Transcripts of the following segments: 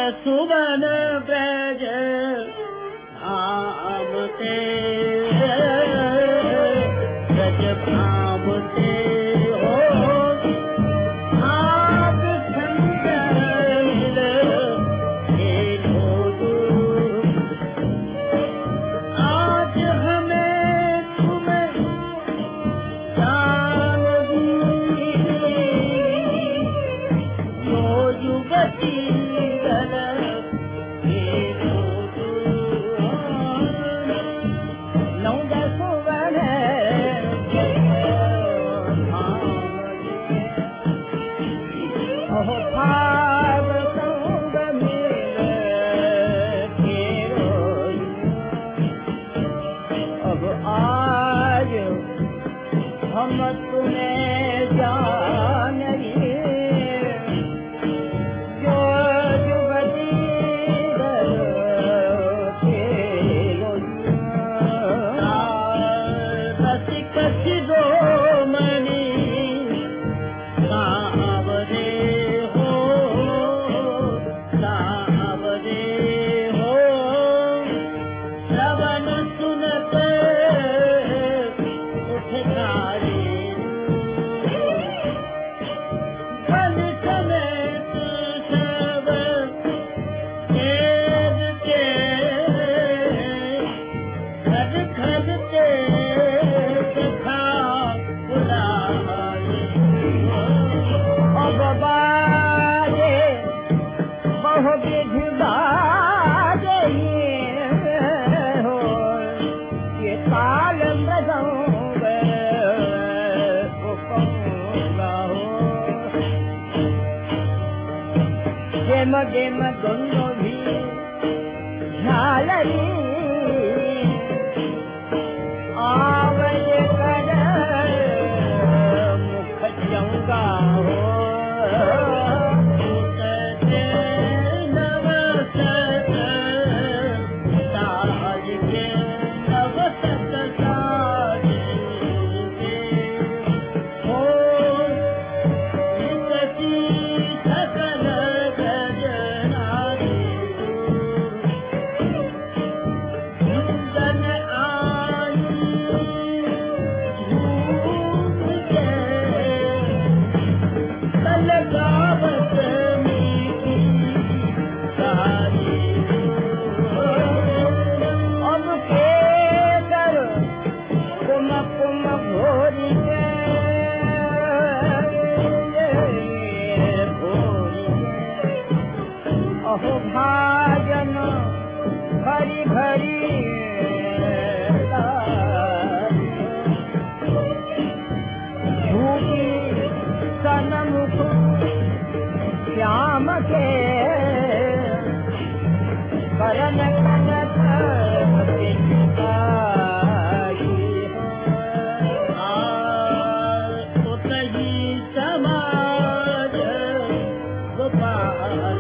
सुवन ब्रज धाम ते ब्रज धाम ते हो आप संग मिल खेलो आज हमें तुम्हें जान दी यो युवती हम तुम्हें जान जो युवती कसी कसी दो मनी सावरे हो श्रवण सुनते उठकारी गेम दोनों भी झालरी आवय कर मुख चंगा हो भाजन भरी भरी झूठी सनमुख श्याम के करन कनक उतही समाज गोपाल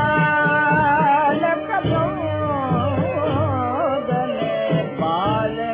बालक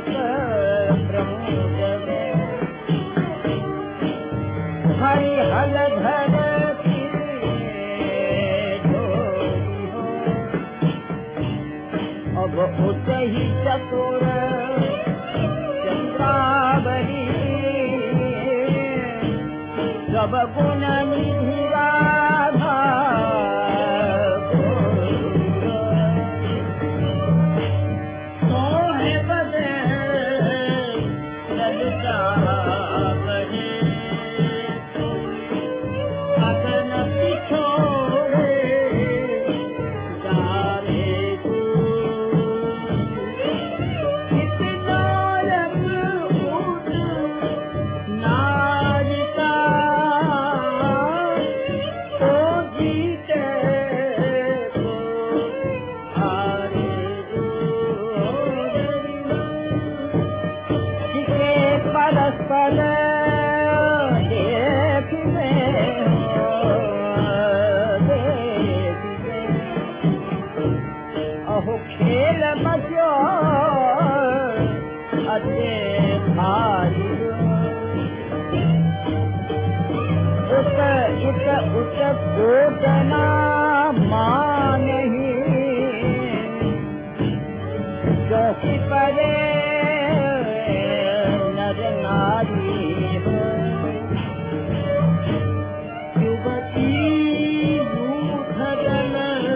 गोतना मानही जोखी परे नर नारी हो युवती रूठ गल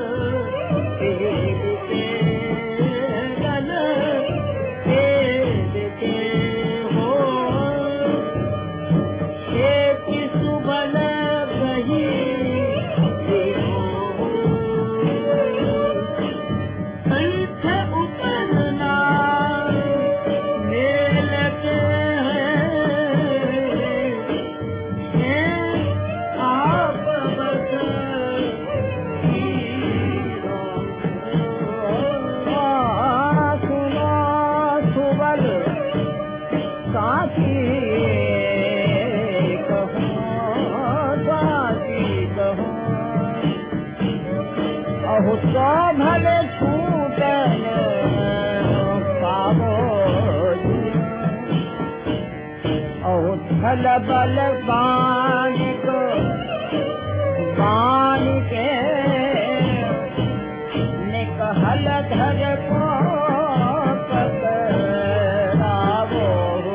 तो भले छूटन पावो और थल बल बाण को बाण के निकहल धर को पकड़ावो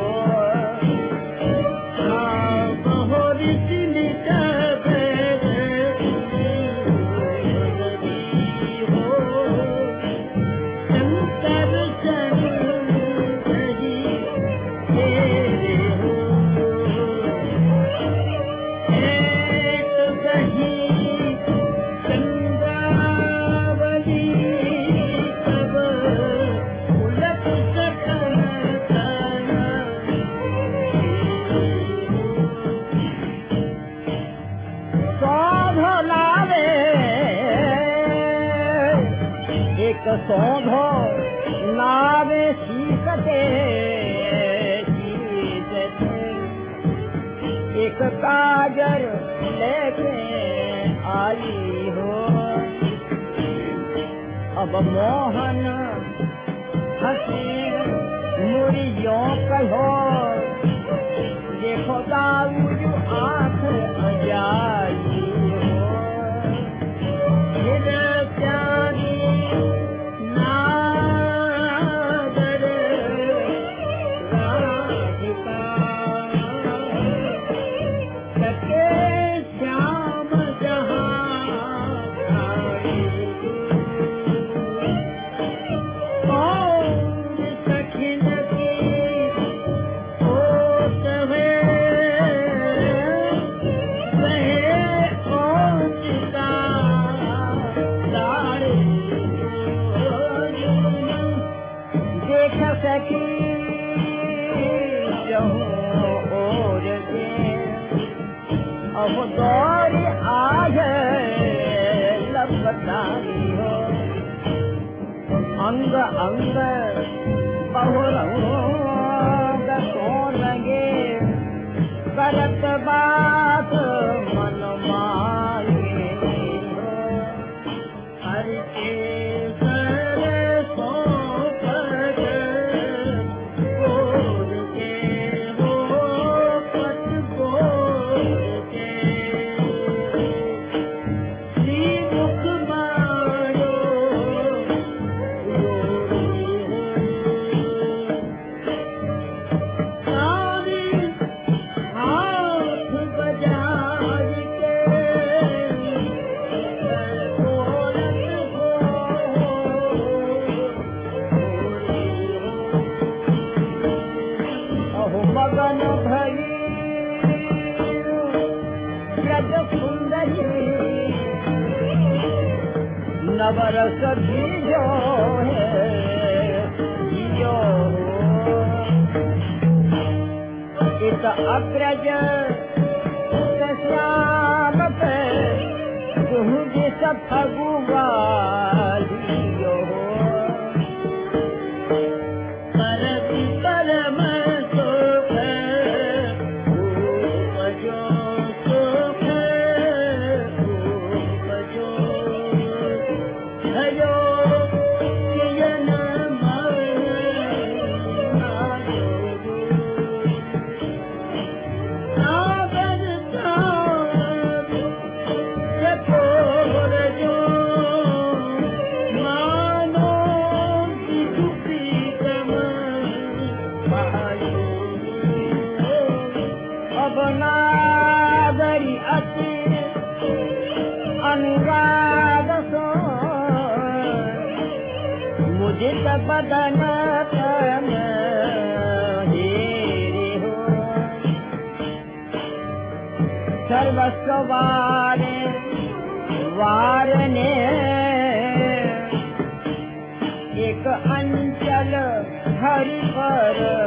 सौधो नावे सीखते एक काजर लेके आई हो अब मोहन हंसे मुड़ियों कहो देखो दाऊद आँख अजाई हो प्यारी दौरी आज लपटाई हो अंग अंग बहुरंग सोन लगे करत बात मन माये हो हर के मगन भई ब्रज सुंदरी नवरस बीजो है जियो इत अग्रज श्याम पे तुम जिस फगुआ लियो बदन तन हेरे हो सर्वस्व वारने एक अंचल हरि पर